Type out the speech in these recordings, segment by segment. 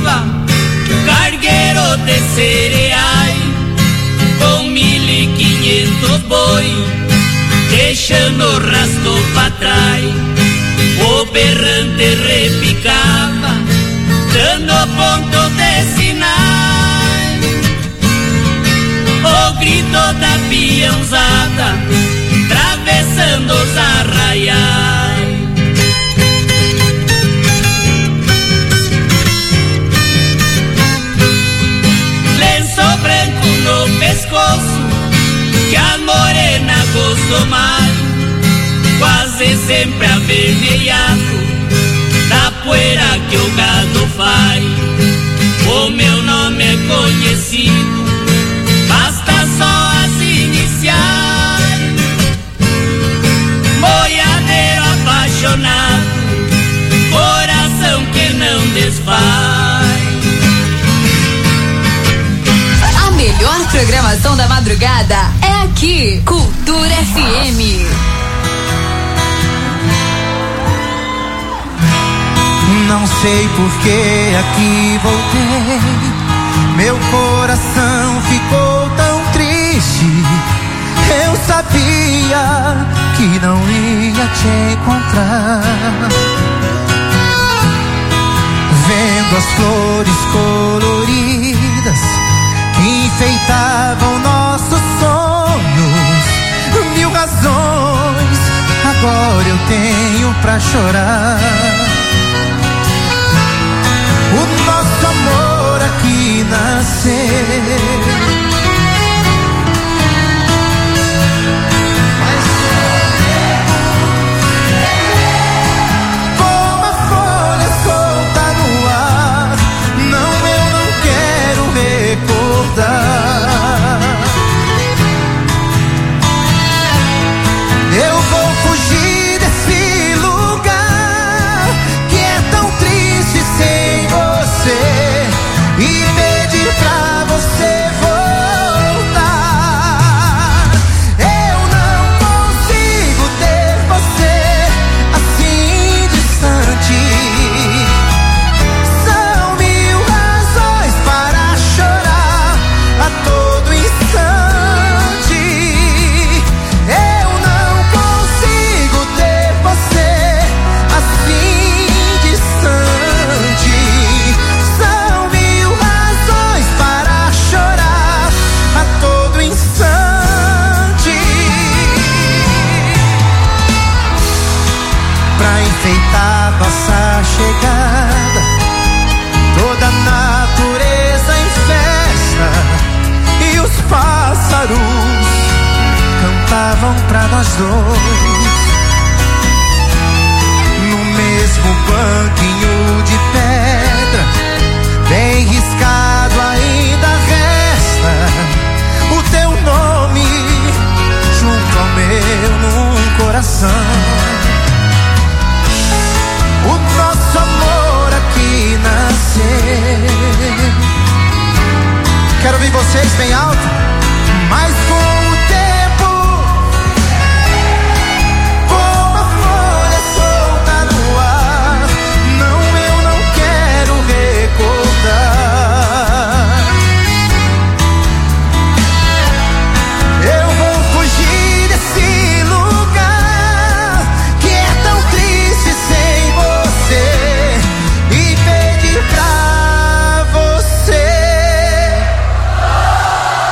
chuva, cargueiro de cereais, com 1.500 boi, deixando rastro pra trás. O berrante repicava, dando ponto de sinais. O grito da peãozada, atravessando os arraiais. Lenço branco no pescoço, que a morena gostou mais, quase sempre avermelhado da poeira que o gado faz. O meu nome é conhecido, basta só as iniciais. Boiadeiro apaixonado, coração que não desfaz. A melhor programação da madrugada é aqui, Cultura FM. Não sei por que aqui voltei, meu coração ficou tão triste. Eu sabia que não ia te encontrar. Vendo as flores coloridas que enfeitavam nossos sonhos, 1000 razões agora eu tenho pra chorar. O nosso amor aqui nasceu, como a folha solta no ar. Não, eu não quero recordar. Eu vou fugir desse lugar que é tão triste sem você, e pedir pra você voltar. Eu não consigo ter você assim distante. São 1000 razões para chorar a todo instante. Eu não consigo ter você assim distante. São 1000 razões para chorar a todo instante. Pra enfeitar nossa chegada, toda a natureza em festa, e os pássaros cantavam pra nós dois. No mesmo banquinho de pedra, bem riscado ainda resta o teu nome junto ao meu num coração. O nosso amor aqui nasceu. Quero ouvir vocês bem alto, mas com o tempo, como a folha solta no ar. Não, eu não quero recordar. Eu vou fugir desse lugar que é tão triste sem você, e pedir pra você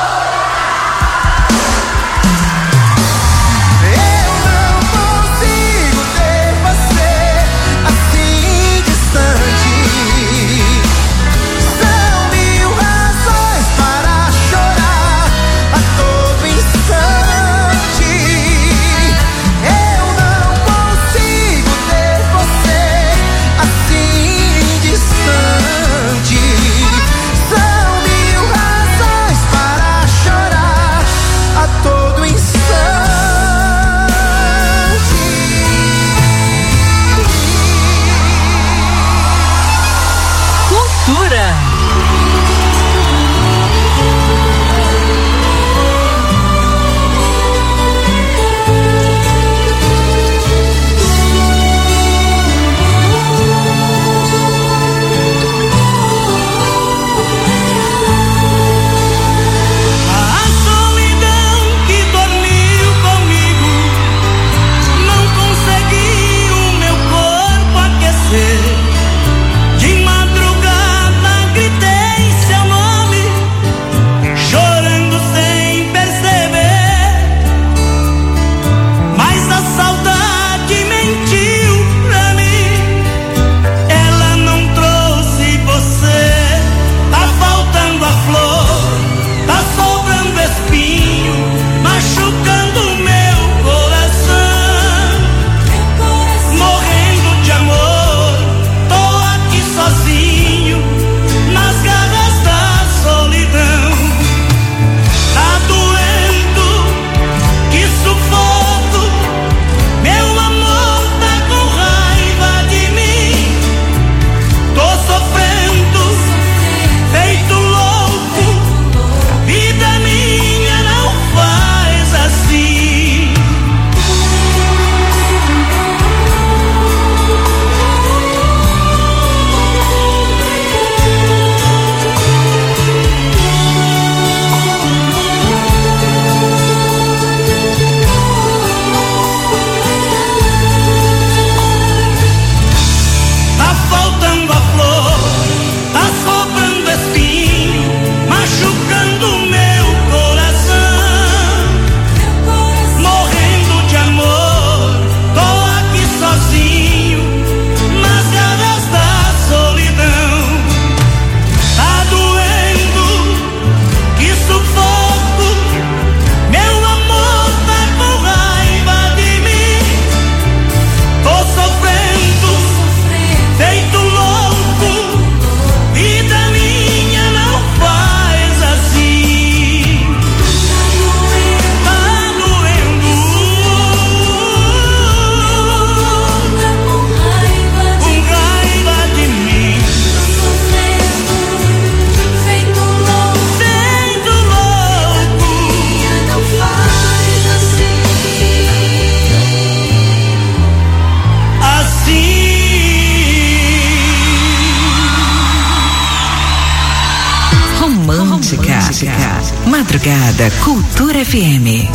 romântica. Madrugada Cultura FM.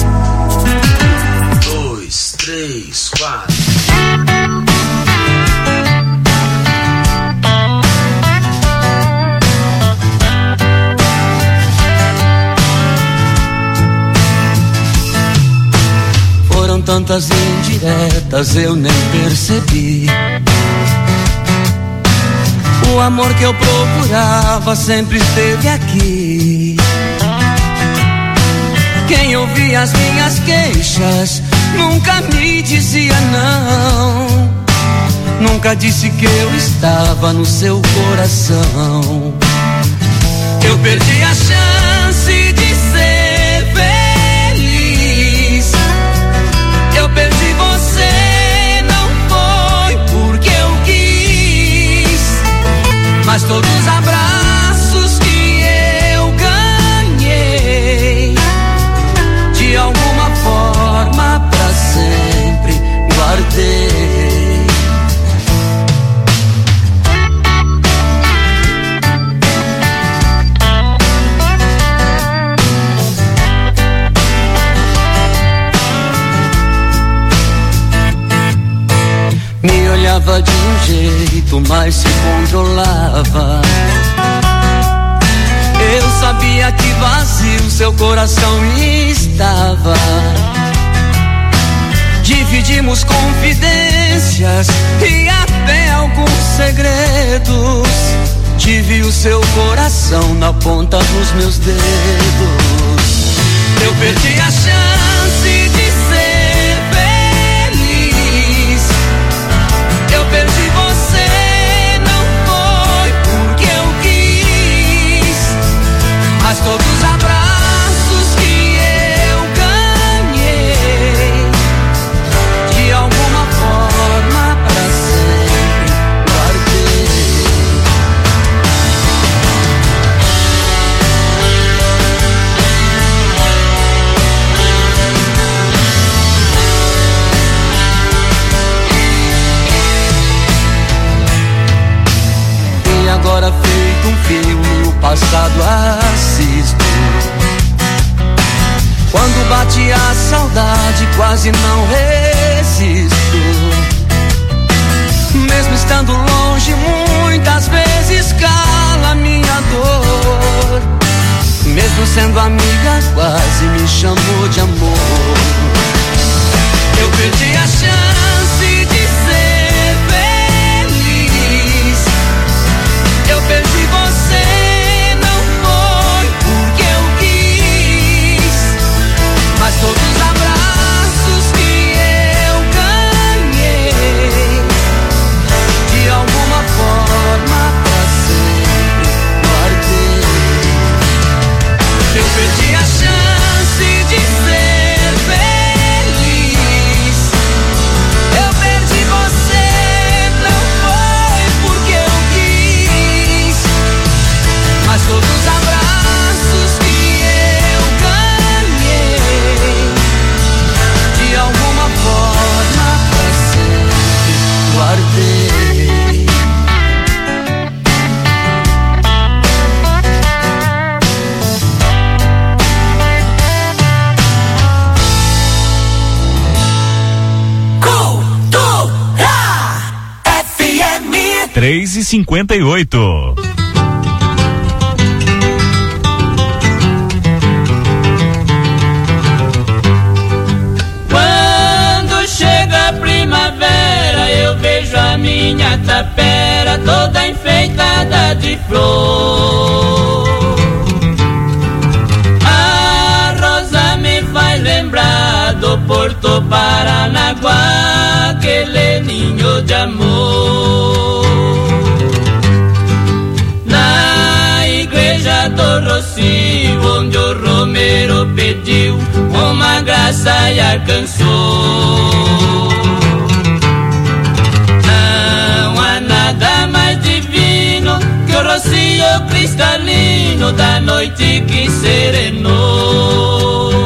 2, 3, 4. Foram tantas indiretas, eu nem percebi. O amor que eu procurava sempre esteve aqui. Quem ouvia as minhas queixas nunca me dizia não. Nunca disse que eu estava no seu coração. Eu perdi a chance de ser feliz. Eu perdi você, não foi porque eu quis, mas todos os abraços que eu ganhei, de alguma forma pra sempre guardei. Me olhava de um jeito, mas se controlava. Eu sabia que vazio seu coração estava. Dividimos confidências e até alguns segredos. Tive o seu coração na ponta dos meus dedos. Eu perdi a chance de ser feliz. Eu perdi você, não foi porque eu quis, mas todos os abraços que eu ganhei, de alguma forma pra sempre guardei. Agora feito um filme, o passado assisto. Quando bate a saudade, quase não resisto. Mesmo estando longe, muitas vezes cala minha dor. Mesmo sendo amiga, quase me chamou de amor. Eu perdi a chance de ser feliz. Eu perdi você, não foi porque eu quis, mas todos os abraços que eu ganhei, de alguma forma pra sempre guardei. Eu perdi a chance de ser feliz. Eu perdi você, não foi porque eu quis, mas todos os abraços que eu ganhei, de alguma forma pra sempre guardei. Cultura FM 3:58. Quando chega a primavera, eu vejo a minha tapera toda enfeitada de flor. A rosa me faz lembrar do Porto Paranaguá, aquele ninho de amor. Na igreja do Rocio, onde o Romero pediu uma graça e alcançou. Não há nada mais divino que o rocio cristalino da noite que serenou.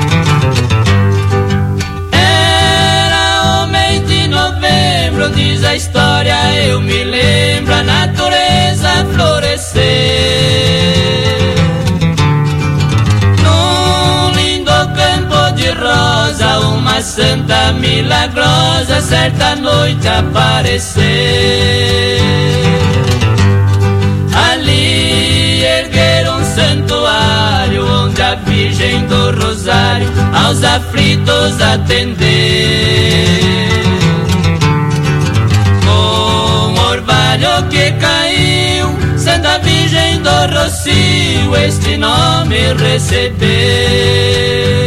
Era o mês de novembro, diz a dessa história eu me lembro a natureza florescer. Num lindo campo de rosa, uma santa milagrosa certa noite apareceu. Ali ergueram um santuário onde a Virgem do Rosário aos aflitos atender. Com o orvalho que caiu, Santa Virgem do Rocio este nome recebeu.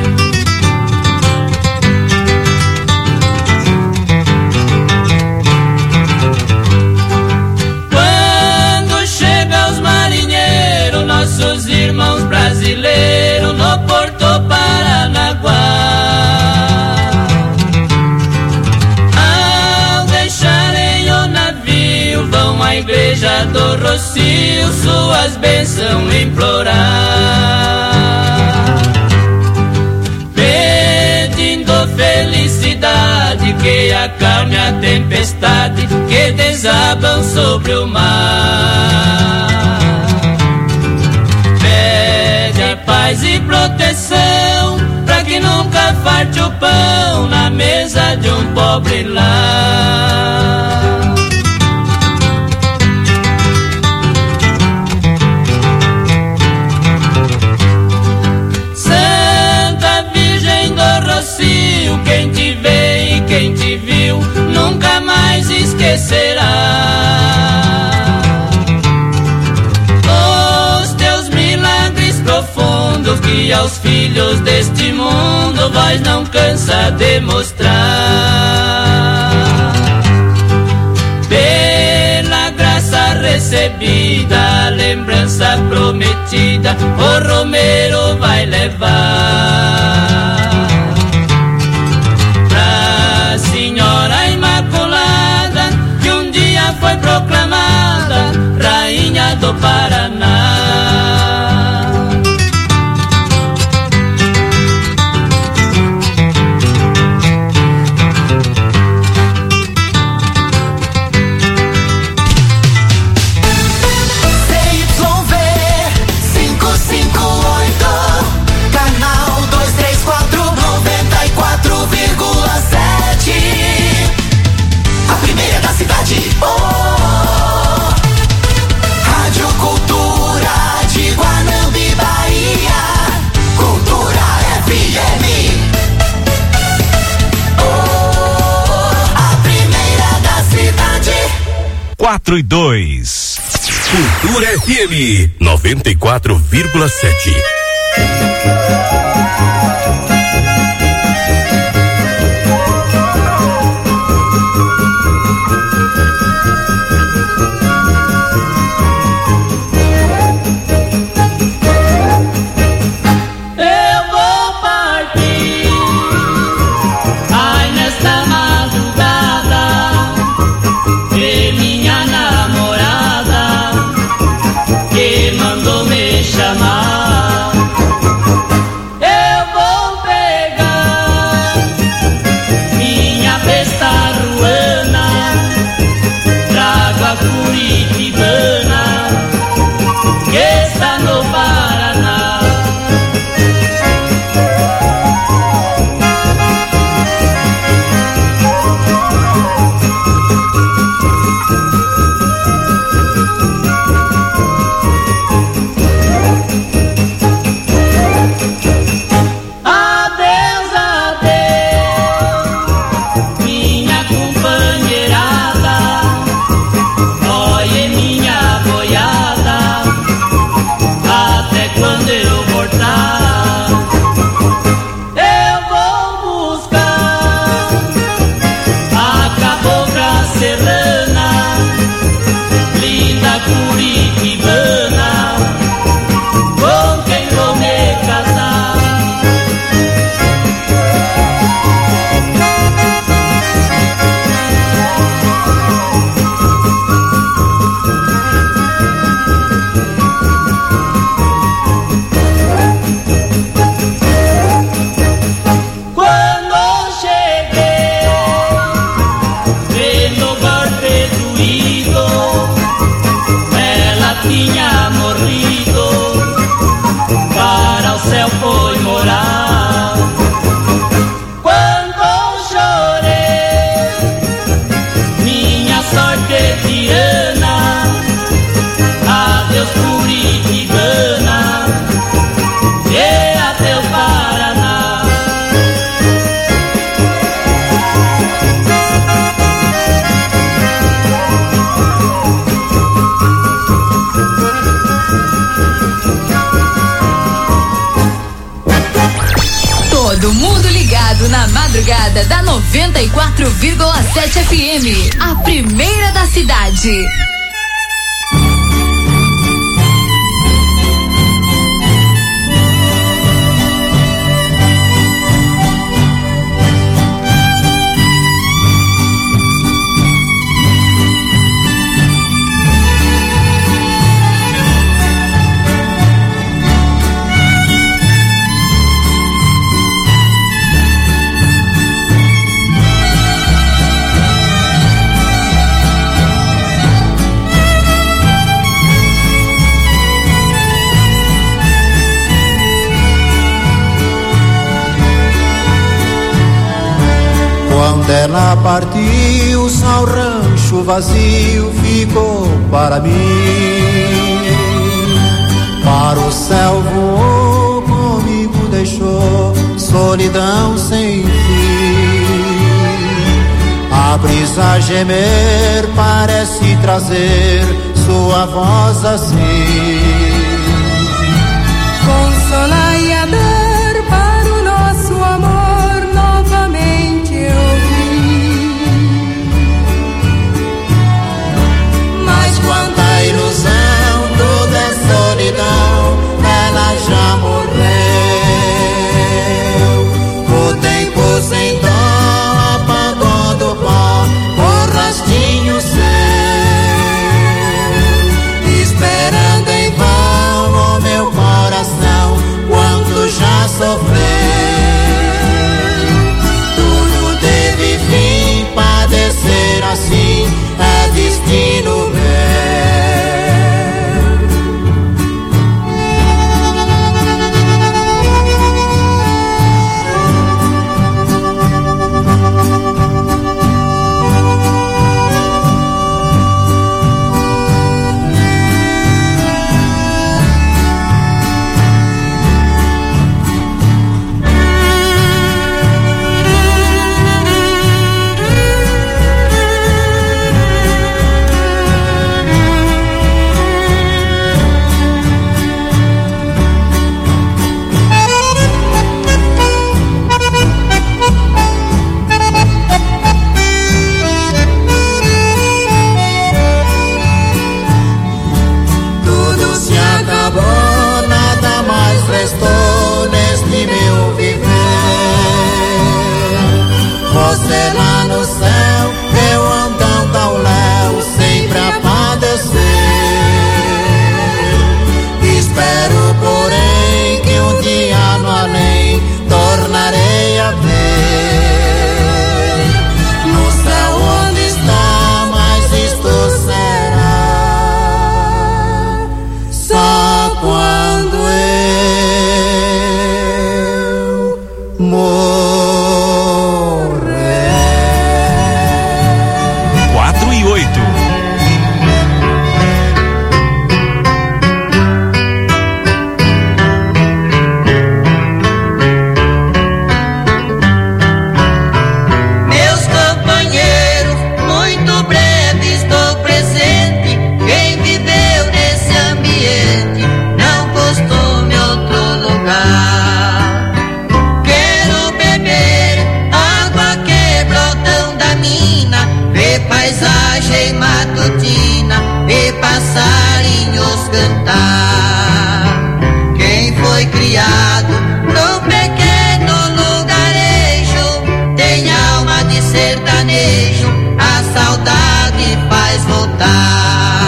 Nossos irmãos brasileiros no Porto Paranaguá, ao deixarem o navio, vão à igreja do Rocio suas bênçãos implorar, pedindo felicidade que acalme a tempestade que desabam sobre o mar. Paz e proteção, pra que nunca falte o pão na mesa de um pobre lar. Santa Virgem do Rocio, quem te vê e quem te viu nunca mais esquecerá. Profundos que aos filhos deste mundo vós não cansa de mostrar. Pela graça recebida, a lembrança prometida, o Romeiro vai levar pra Senhora Imaculada, que um dia foi proclamada Rainha do Paraná. Rádio Cultura de Guanambi, Bahia. Cultura FM. A primeira da cidade. 4 e 2. Cultura FM 94,7. Eu vou madrugada da 94,7 FM, a primeira da cidade. Quando ela partiu, só o rancho vazio ficou para mim. Para o céu voou, comigo deixou solidão sem fim. A brisa gemer parece trazer sua voz assim. Consolar e a dar para o nosso amor novamente eu vi. Mas quanta ilusão, tudo é solidão, ela já morreu. O tempo sem dó apagou do pó o rastinho seu, esperando em vão o meu coração, quanto já sofreu. Tudo teve fim, padecer assim é destino meu. Restou neste meu viver. Você lá no céu, eu andando ao léu, sempre a padecer. Espero, porém, que um dia no além tornarei a ver. No céu onde está, mas isto será só quando morrer. 4 e 8. Meus companheiros, muito breve estou presente. Quem viveu nesse ambiente não costume outro lugar. Quero beber água que brotam da mina, ver paisagem matutina, ver passarinhos cantar. Quem foi criado num pequeno lugarejo tem alma de sertanejo, a saudade faz voltar.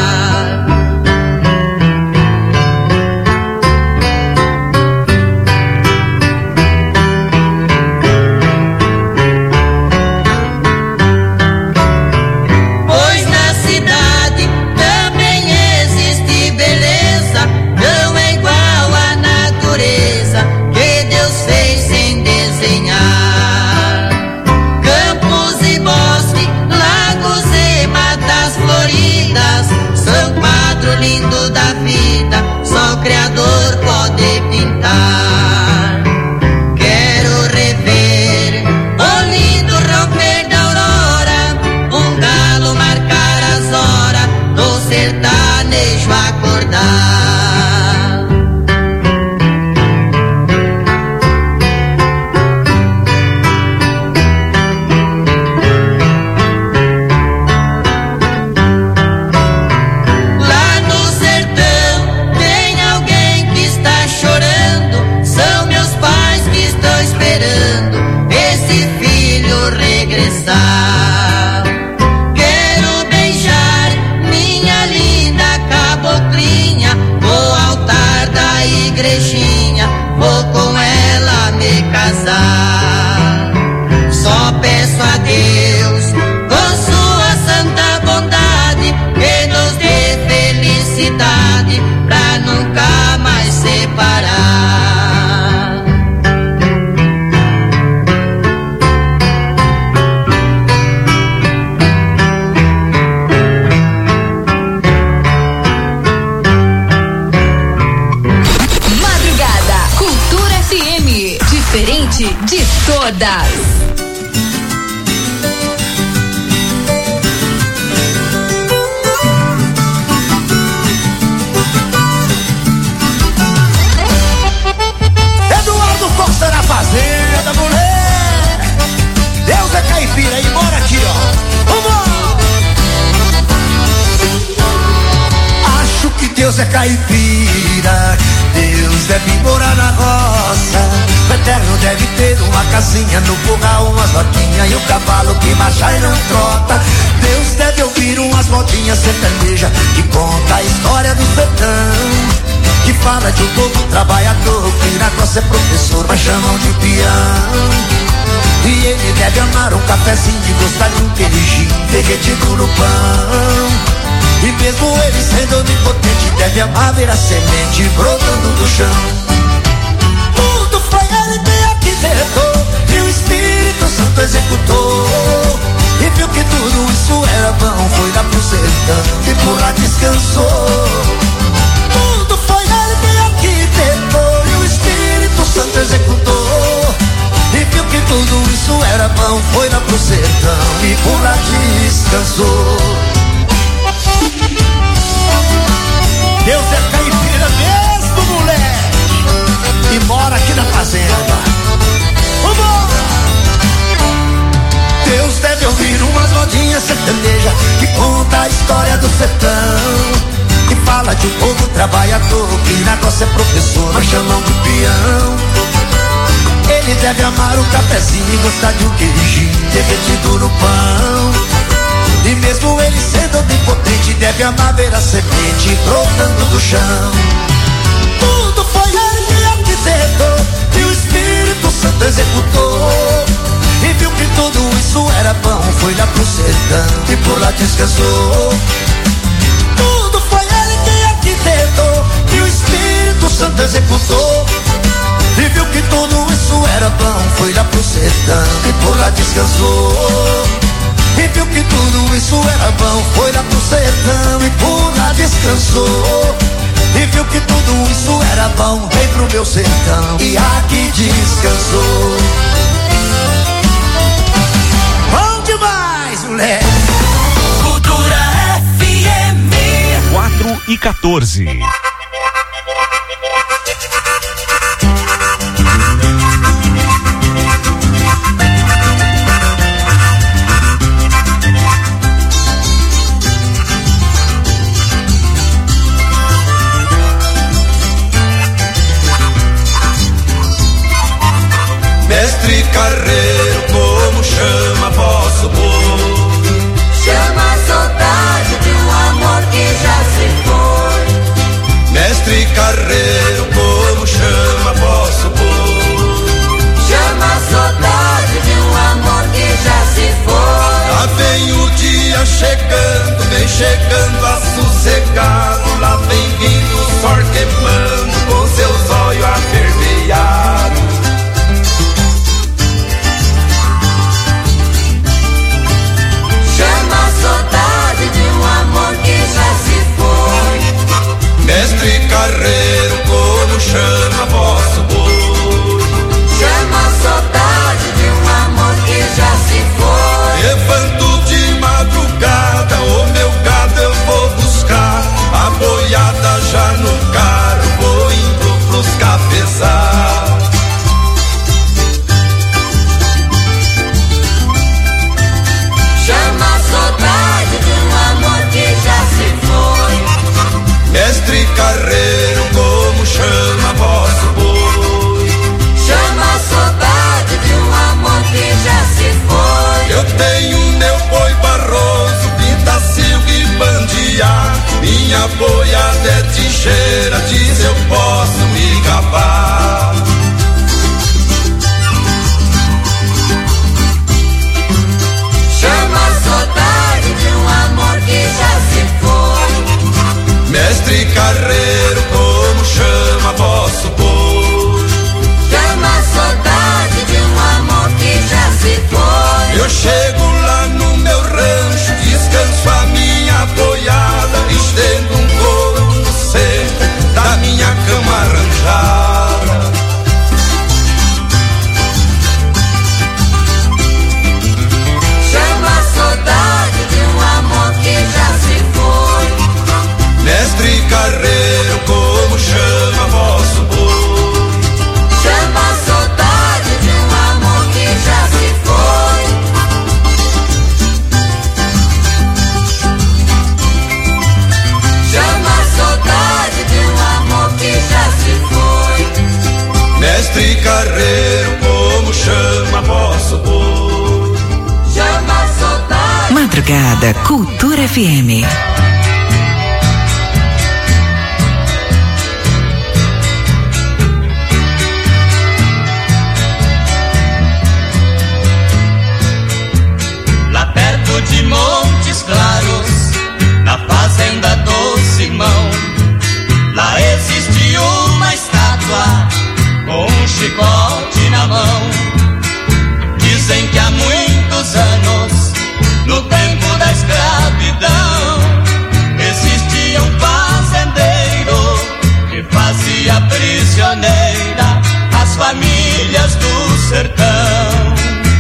Pois na cidade também existe beleza, não é igual à natureza que Deus fez sem desenhar. Campos e bosques, lagos e matas floridas, todas. Costa na fazenda, mulher. Deus é caipira e mora aqui, ó. Vamos! Acho que Deus é caipira. Deus deve morar na roça. O Eterno deve ter uma casinha no curral, umas vaquinhas e um cavalo que marcha e não trota. Deus deve ouvir umas modinhas sertanejas que conta a história do sertão, que fala de um povo trabalhador, que na costa é professor, mas chamam de peão. E ele deve amar um cafezinho e gostar de um queijinho derretido no pão. E mesmo ele sendo onipotente, deve amar ver a semente brotando do chão. Tudo foi ele que arquitetou, e o Espírito Santo executou. E viu que tudo isso era bom, foi lá pro sertão e por lá descansou. Tudo foi ele que arquitetou, e o Espírito Santo executou. E viu que tudo isso era bom, foi lá pro sertão e por lá descansou. Deus é caipira mesmo, moleque, e mora aqui na fazenda. Vambora! Deus deve ouvir umas modinhas sertanejas que conta a história do sertão, que fala de um povo trabalhador, que na costa é professor, mas chamam de peão. Ele deve amar um cafezinho e gostar de um queijinho derretido no pão. E mesmo ele sendo onipotente, deve amar ver a semente brotando do chão. Tudo foi ele que arquitetou, e o Espírito Santo executou. E viu que tudo isso era bom, foi lá pro sertão e por lá descansou. Tudo foi ele que arquitetou, e o Espírito Santo executou. E viu que tudo isso era bom, foi lá pro sertão e por lá descansou. E viu que tudo isso era bom, foi lá pro sertão e por lá descansou. E viu que tudo isso era bom, veio pro meu sertão e aqui descansou. Bom demais, moleque. Cultura FM 4:14. Mestre Carreiro, como chama vosso povo? Chama a saudade de um amor que já se foi. Mestre Carreiro, como chama vosso povo? Chama a saudade de um amor que já se foi. Lá vem o dia chegando, vem chegando a sossegado. Lá vem vindo o sol queimando, com seus olhos avermelhados. Chama a saudade de um amor que já se foi. Mestre Carreiro, como chama vosso povo? Chama a saudade de um amor que já se foi. Levanto de madrugada, o meu gado eu vou cigarreiro, como chama vosso boi? Chama saudade. Madrugada Cultura FM. Lá perto de Montes Claros, na fazenda do Simão, lá existe uma estátua com um chicote na mão. Dizem que há muitos anos, no tempo da escravidão, existia um fazendeiro que fazia prisioneira as famílias do sertão.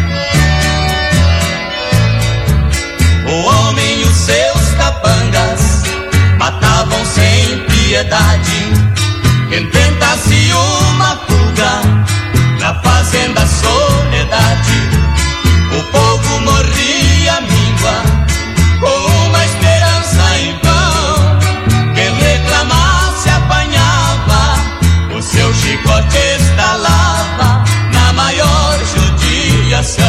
O homem e os seus capangas matavam sem piedade quem tentasse uma fuga na fazenda Soledade. O povo morria míngua com uma esperança em vão. Quem reclamasse apanhava, o seu chicote estalava na maior judiação.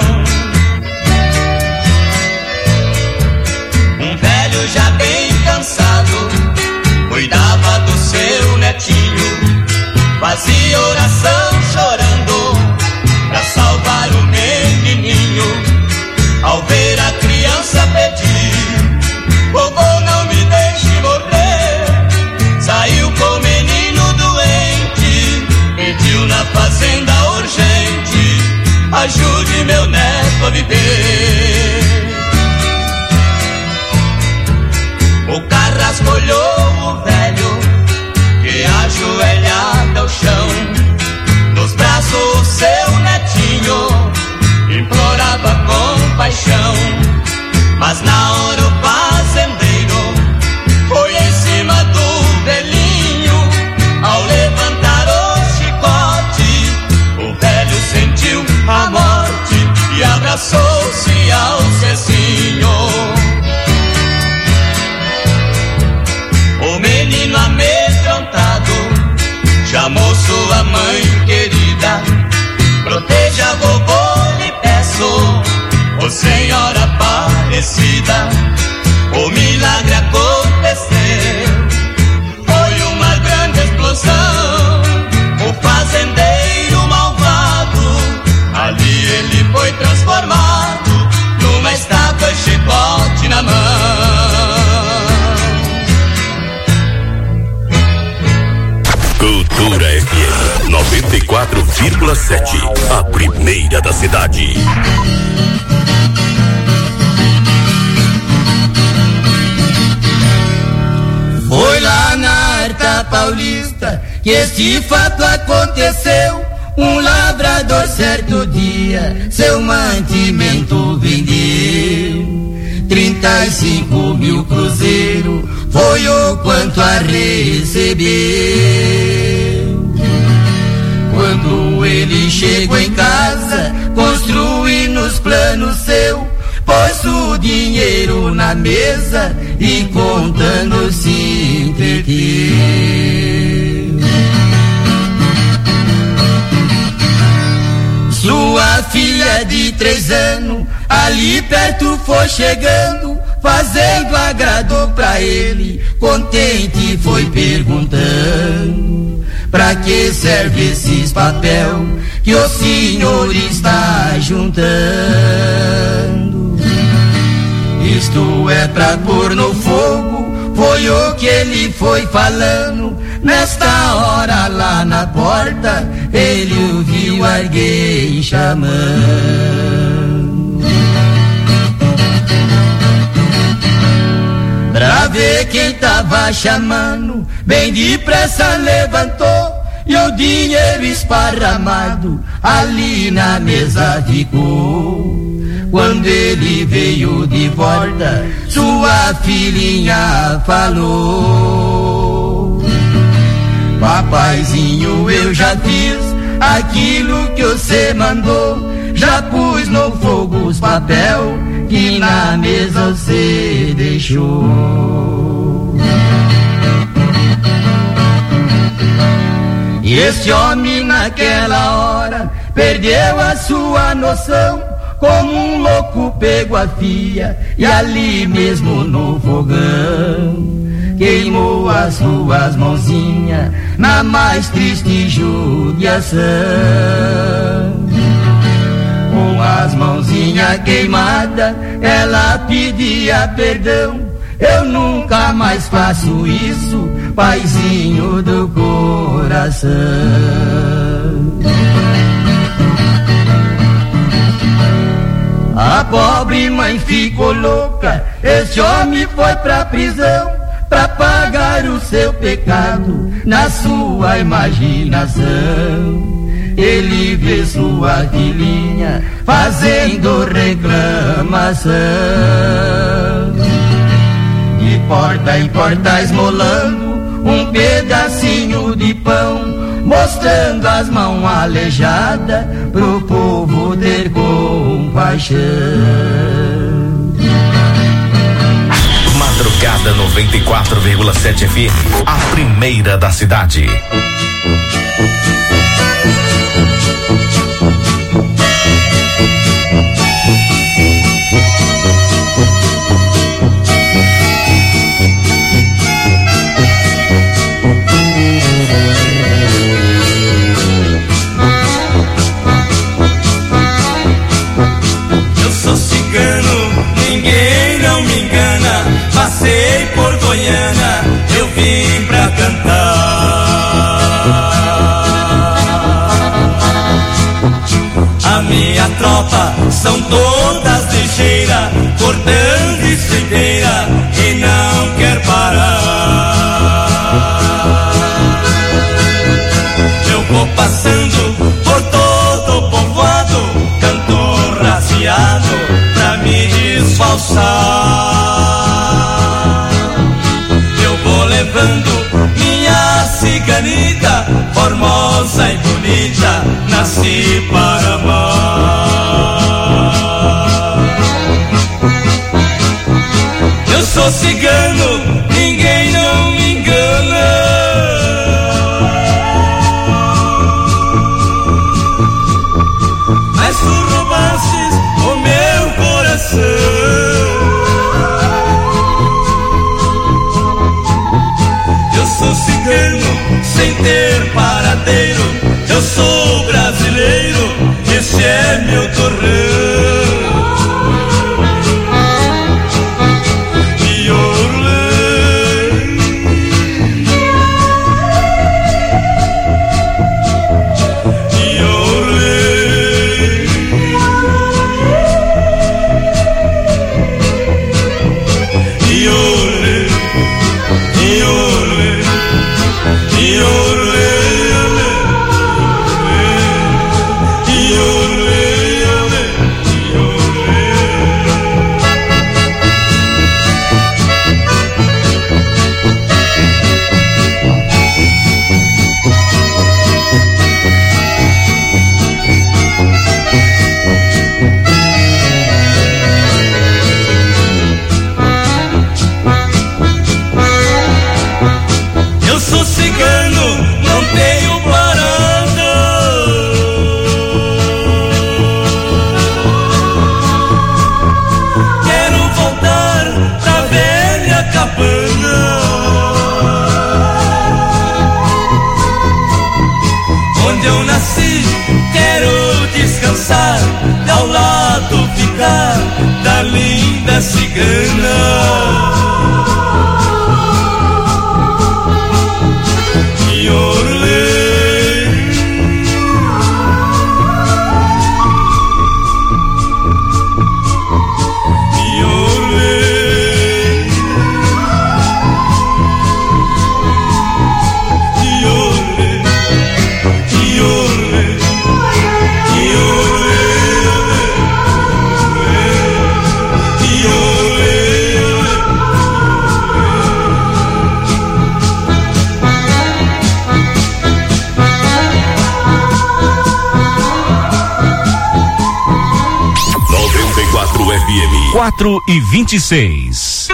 Um velho já bem cansado cuidava do seu netinho, fazia oração chorando pra salvar o menininho. Ao ver a criança pedir, vovô não me deixe morrer, saiu com o menino doente, pediu na fazenda urgente, ajude meu neto a viver. O carrasco olhou o velho, que ajoelhado ao chão, nos braços o seu netinho implorava compaixão. Mas na hora o fazendeiro foi em cima do velhinho. Ao levantar o chicote, o velho sentiu a morte e abraçou-se ao Cezinho. O menino amedrontado chamou sua mãe querida, proteja vovô, lhe peço, ô Senhora Aparecida. O milagre aconteceu, foi uma grande explosão. O fazendeiro malvado, ali ele foi transformado numa estátua e chicote na mão. Cultura FM 94,7, a primeira da cidade. Foi lá na Arta Paulista que este fato aconteceu. Um lavrador certo dia seu mantimento vendeu. 35 mil cruzeiros foi o quanto a receber. Quando ele chegou em casa, construiu nos planos seu, pôs o dinheiro na mesa e contando se entreteu. Sua filha de 3 anos ali perto foi chegando, fazendo agrado pra ele, contente foi perguntando: pra que serve esses papel que o senhor está juntando? Isto é pra pôr no fogo, foi o que ele foi falando. Nesta hora lá na porta, ele ouviu alguém chamando. Pra ver quem tava chamando, bem depressa levantou, e o dinheiro esparramado ali na mesa ficou. Quando ele veio de volta, sua filhinha falou: papaizinho, eu já fiz aquilo que você mandou, já pus no fogo os papel que na mesa você deixou. E esse homem naquela hora perdeu a sua noção, como um louco pegou a fia e ali mesmo no fogão queimou as suas mãozinhas na mais triste judiação. Com as mãozinhas queimadas ela pedia perdão: eu nunca mais faço isso, paizinho do coração. A pobre mãe ficou louca, esse homem foi pra prisão pra pagar o seu pecado na sua imaginação. Ele vê sua filhinha fazendo reclamação, de porta em porta esmolando um pedacinho de pão, mostrando as mãos aleijadas pro povo ter compaixão. Madrugada 94,7 FM, a primeira da cidade. Ninguém não me engana, passei por Goiânia, eu vim pra cantar. A minha tropa são todas ligeiras, cortando estribeira e não quer parar. Eu vou passando por todo o povoado, canto raciado pra me disfarçar. Eu vou levando minha ciganita, formosa e bonita, nasci para amar. Eu sou cigano, ninguém não me engana. Mas tu roubastes o meu coração. Eu sou cigano sem ter paradeiro, eu sou brasileiro, esse é meu torrão. Onde eu nasci, quero descansar, ao lado ficar da linda cigana. FM. 4h26.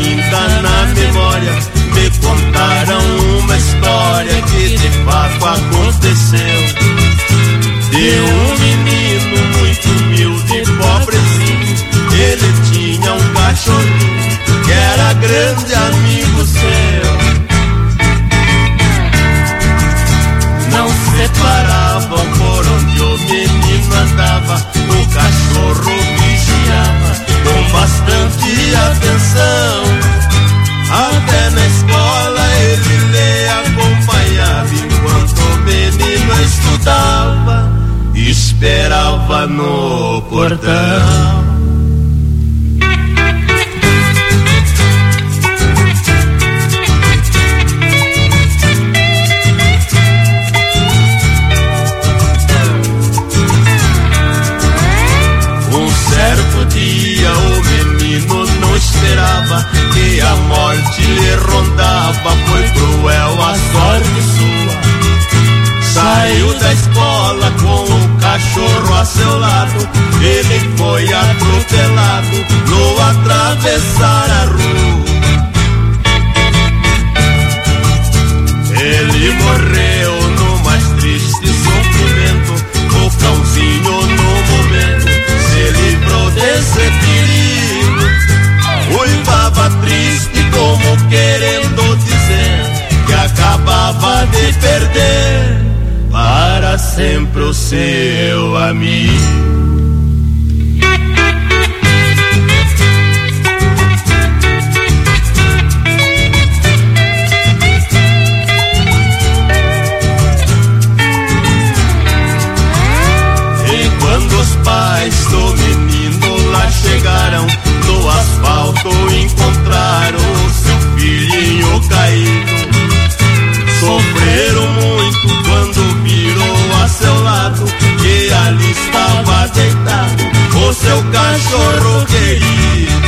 ainda na memória me contaram uma história que de fato aconteceu. De um menino muito humilde, pobrezinho, ele tinha um cachorrinho que era grande amigo seu. Não separavam por onde o menino andava, o cachorro vigiava com bastante atenção. Até na escola ele lhe acompanhava, enquanto o menino estudava, esperava no portão. Certo dia o menino não esperava que a morte lhe rondava, foi cruel a sorte sua. Saiu da escola com o cachorro a seu lado, ele foi atropelado no atravessar a rua. Ele morreu no mais triste sofrimento, o cãozinho no momento se livrou desse perigo. Uivava triste como querendo dizer que acabava de perder para sempre o seu amigo. Os pais do menino lá chegaram, no asfalto encontraram seu filhinho caído. Sofreram muito quando virou a seu lado, que ali estava deitado o seu cachorro querido.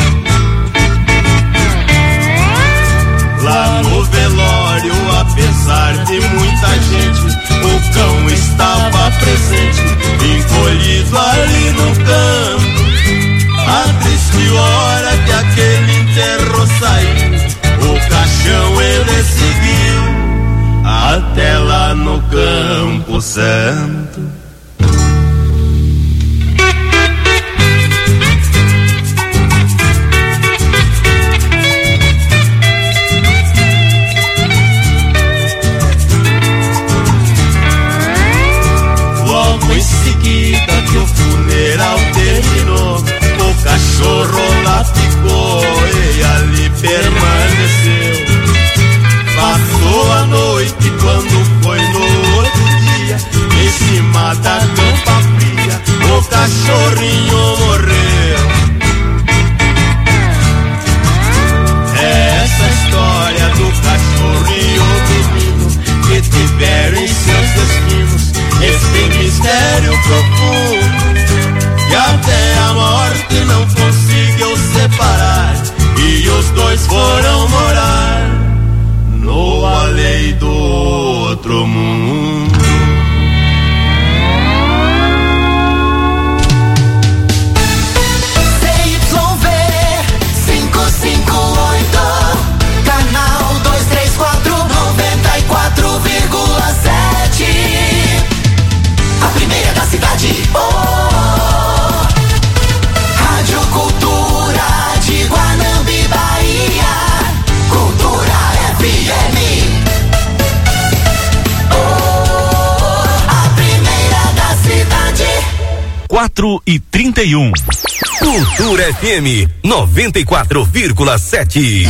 Lá no velório, apesar de muita gente, o cão estava presente, encolhido ali no canto. A triste hora que aquele enterro saiu, o caixão ele seguiu até lá no Campo Santo. Logo em seguida que o funeral terminou, o cachorro lá ficou e ali permaneceu. Passou a noite quando foi no outro dia, em cima da campa fria, o cachorrinho morreu. Essa história do cachorro e o menino que tiveram em seus destinos esse mistério profundo, que até a morte não conseguiu separar, e os dois foram morar no além do outro mundo. CYV 558, canal 234, 94,7. A primeira da cidade, Rádio Cultura de Guanambi, Bahia. Cultura FM. A primeira da cidade. 4h31. Cultura FM 94,7.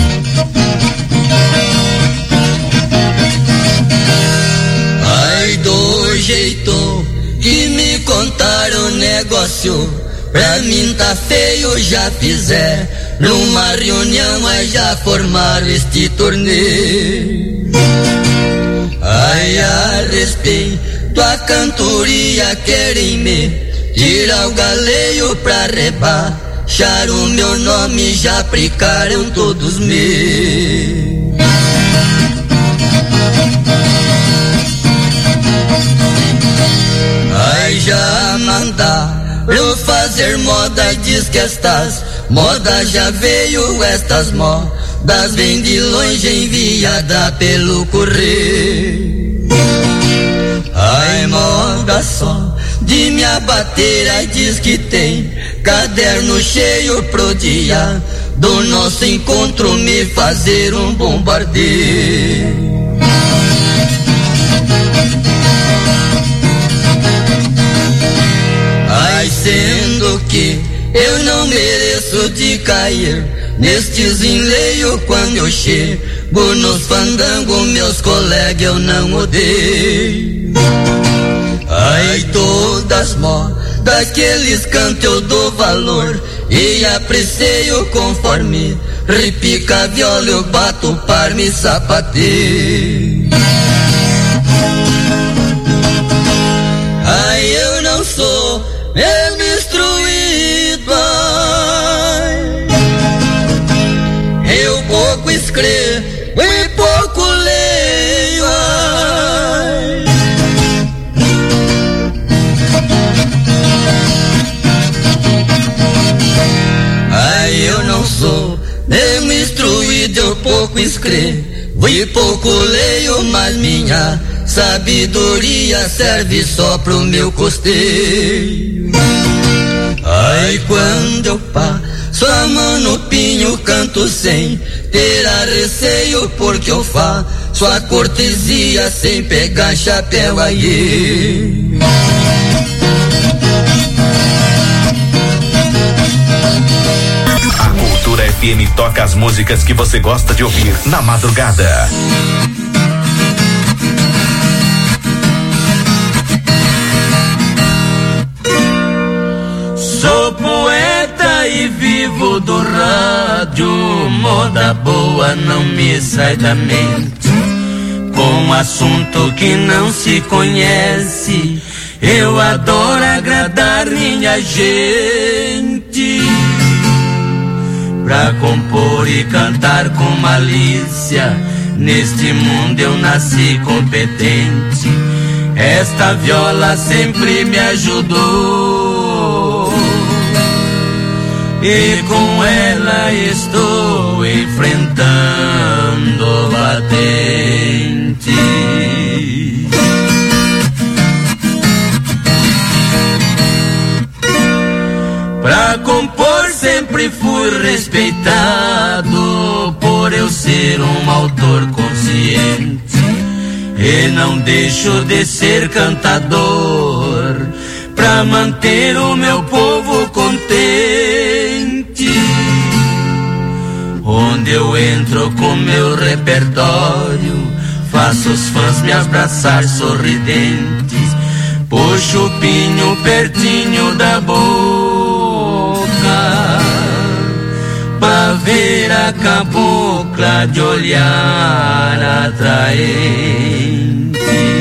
Ai, do jeito que me contaram o negócio, pra mim tá feio, já fizer numa reunião, mas já formaram este torneio. Ai, a respeito a cantoria querem me tirar o galeio pra rebaixar o meu nome, já aplicaram todos meus. Ai, já mandaram fazer moda, diz que estas modas já veio, estas modas modas vem de longe enviada pelo correio. Ai, moda só de me abater, ai, diz que tem caderno cheio pro dia do nosso encontro me fazer um bombardeio. Ai, sendo que eu não mereço de cair nestes enleios, quando eu chego nos fandangos, meus colegas eu não odeio. Ai, todas modas daqueles cantos eu dou valor e aprecio conforme repica a viola, eu bato par, me sapateio. Ai, eu não sou mesmo instruído, ai, eu pouco escrevo e pouco leio, ai. Ai, eu não sou mesmo instruído, eu pouco escrevo e pouco leio, mas minha sabedoria serve só pro meu costeio. Ai, quando eu passo a mão no pinho, canto sem ter a receio, porque eu faço a cortesia sem pegar chapéu aí. A Cultura FM toca as músicas que você gosta de ouvir na madrugada. Sou poeta e vivo do rádio, moda boa não me sai da mente. Com assunto que não se conhece, eu adoro agradar minha gente. Pra compor e cantar com malícia, neste mundo eu nasci competente. Esta viola sempre me ajudou e com ela estou enfrentando o batente. Pra compor sempre fui respeitado, por eu ser um autor consciente, e não deixo de ser cantador, pra manter o meu povo contente. Onde eu entro com meu repertório, faço os fãs me abraçar sorridentes, puxo o pinho pertinho da boca, pra ver a cabocla de olhar atraente.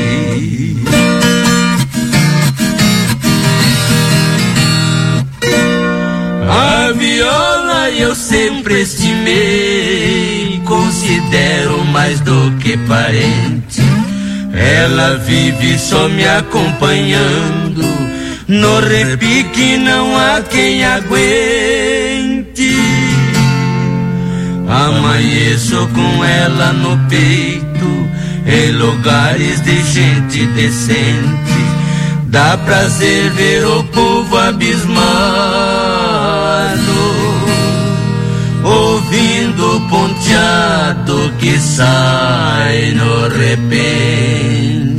A viola eu sempre estimei, considero mais do que parente. Ela vive só me acompanhando, no repique não há quem aguente. Amanheço com ela no peito, em lugares de gente decente. Dá prazer ver o povo abismado, ouvindo o ponteado que sai no repente.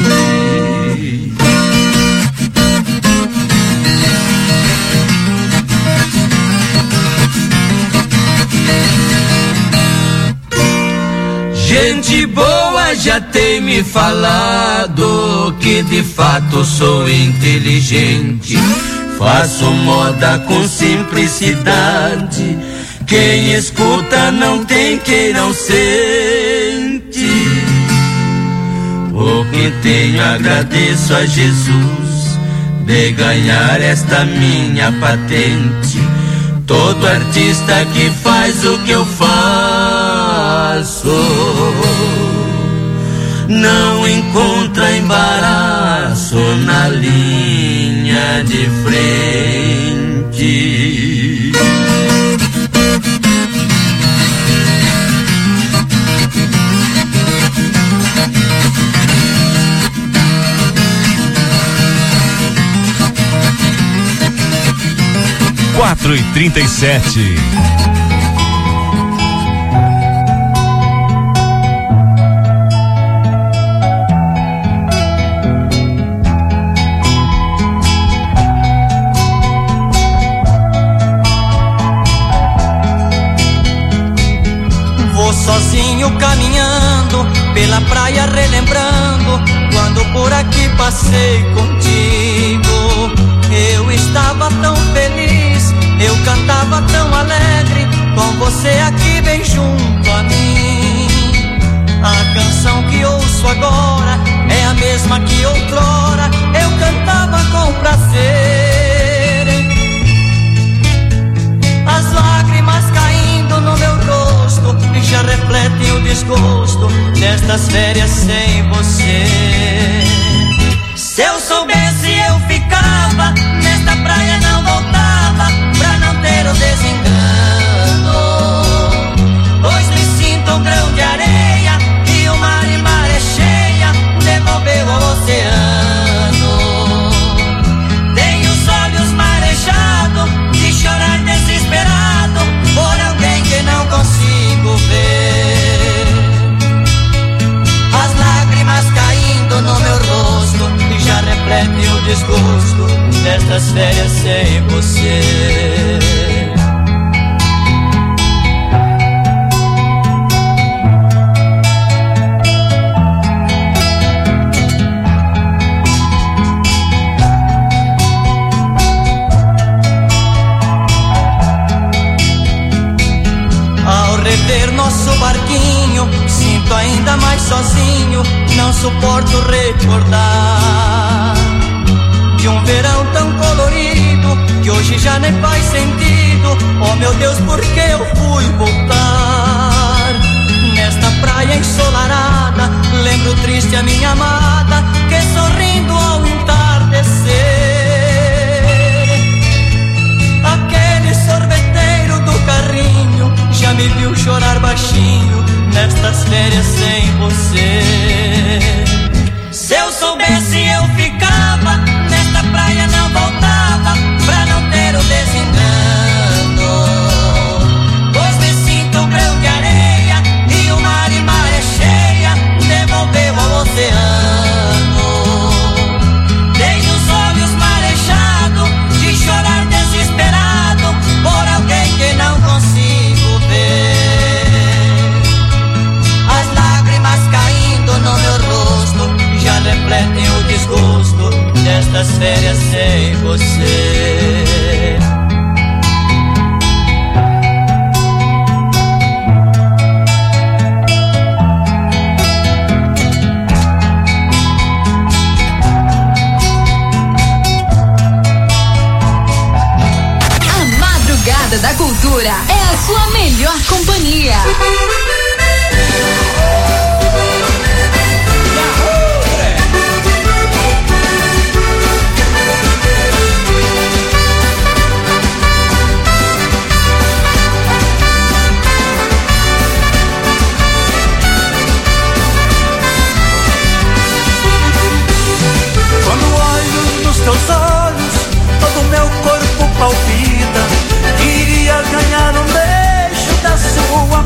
Gente boa já tem me falado que de fato sou inteligente. Faço moda com simplicidade, quem escuta não tem quem não sente. O que tenho agradeço a Jesus de ganhar esta minha patente. Todo artista que faz o que eu faço não encontra embaraço na linha de frente. 4h37. Sozinho caminhando pela praia, relembrando quando por aqui passei contigo. Eu estava tão feliz, eu cantava tão alegre, com você aqui bem junto a mim. A canção que ouço agora é a mesma que outrora eu cantava com prazer. As lágrimas caindo no meu rosto já refletem o desgosto destas férias sem você. Se eu soubesse eu ficava nesta praia, não voltava pra não ter o desengano. Pois me sinto um grão de areia e o mar e maré cheia devolveu ao oceano. Tenho os olhos marejados de chorar desesperado por alguém que não consigo ver. As lágrimas caindo no meu rosto e já refletem o desgosto destas férias sem você. Rever nosso barquinho, sinto ainda mais sozinho, não suporto recordar de um verão tão colorido que hoje já nem faz sentido. Oh meu Deus, por que eu fui voltar? Nesta praia ensolarada, lembro triste a minha amada, que sorrindo ao entardecer, aquele sorveteiro do carrinho já me viu chorar baixinho nestas férias sem você. Se eu soubesse eu ficava nesta praia, não voltava pra não ter o desengano. Pois me sinto um grão de areia e o mar e maré cheia devolveu ao oceano. Tenho os olhos marejados de chorar desesperado por alguém que não consigo ver. As lágrimas caindo no meu rosto já refletem o desgosto destas férias sem você. A Madrugada da Cultura é a sua melhor companhia. Quando olho nos teus olhos, todo meu corpo palpita. Queria ganhar um beijo da sua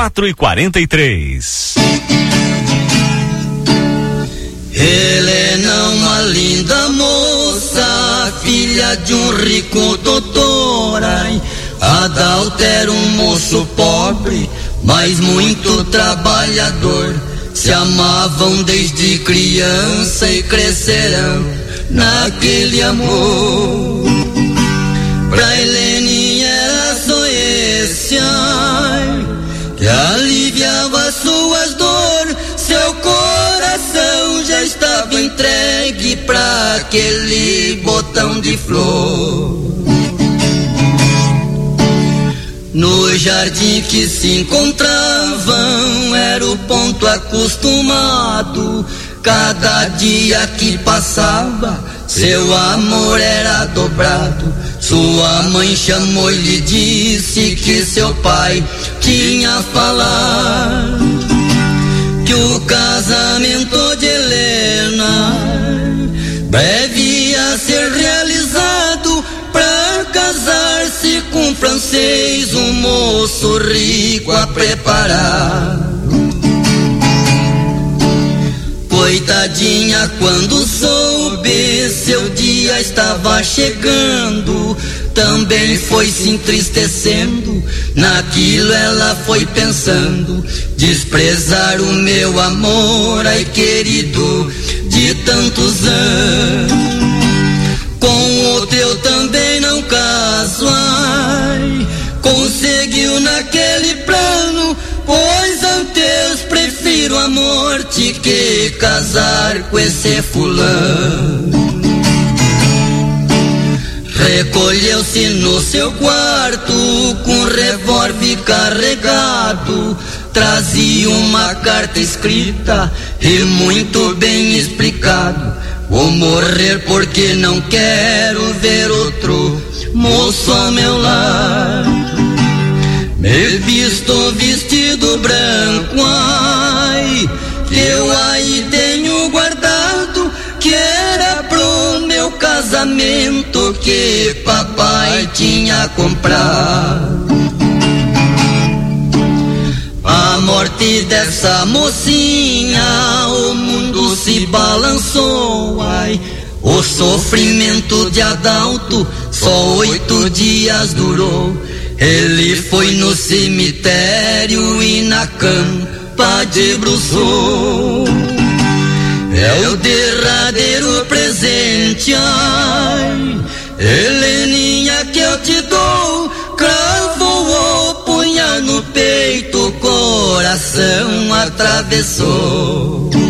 4h43. Helena, uma linda moça, filha de um rico doutor. Adalto era um moço pobre, mas muito trabalhador. Se amavam desde criança e crescerão naquele amor. Pra Heleninha era só esse ai, que aliviava suas dores. Seu coração já estava entregue pra aquele botão de flor. No jardim que se encontravam era o ponto acostumado. Cada dia que passava, seu amor era dobrado. Sua mãe chamou e lhe disse que seu pai tinha falado que o casamento de Helena breve ia ser realizado. Pra casar-se com um francês, um moço rico a preparar. Coitadinha, quando soube seu dia estava chegando, também foi se entristecendo. Naquilo ela foi pensando: desprezar o meu amor, ai querido, de tantos anos. Com outro eu também não caso, ai, conseguiu naquele plano, pois antes prefiro a morte que casar com esse fulano. Recolheu-se no seu quarto com revólver carregado, trazia uma carta escrita e muito bem explicado: vou morrer porque não quero ver outro moço ao meu lado. Me visto vestido branco, ai, que eu aí tenho guardado, que era pro meu casamento que papai tinha comprado. A morte dessa mocinha, o mundo se balançou, ai. O sofrimento de Adalto só 8 dias durou. Ele foi no cemitério e na campa debruçou. É o derradeiro presente, ai, Heleninha, que eu te dou. Cravou o punhal no peito, o coração atravessou.